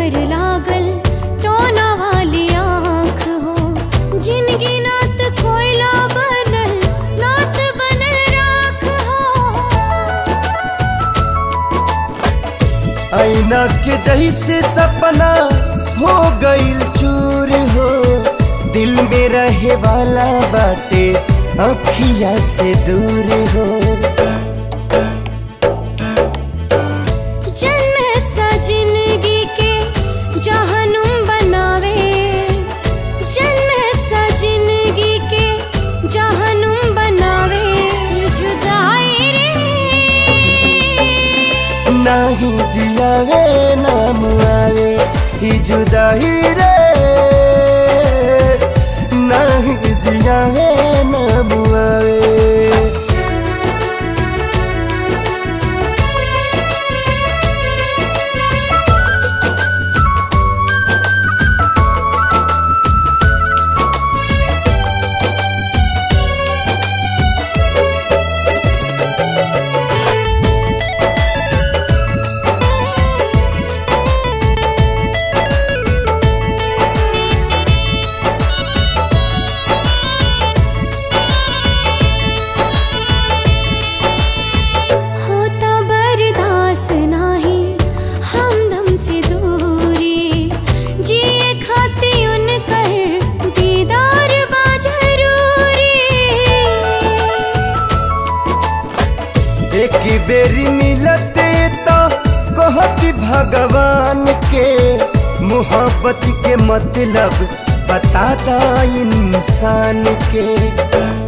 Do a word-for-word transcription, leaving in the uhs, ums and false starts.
पर लागल टोना वाली आँख हो, जिनगी नात कोयला बनल नात बनल राख हो। आईना के जैसे सपना हो गईल चूर हो, दिल में रहे वाला बाटे अखिया से दूर हो। जन्नत सा जिंदगी के जहनुम बनावे, जन्नत सा जिंदगी के जहनुम बनावे। जुदाई रे नहीं जियावे नाम आवे, ही जुदाई रे नहीं जियावे नाम आवे। एक बेरी मिलते तो कहती भगवान के, मोहब्बत के मतलब बताता इंसान के।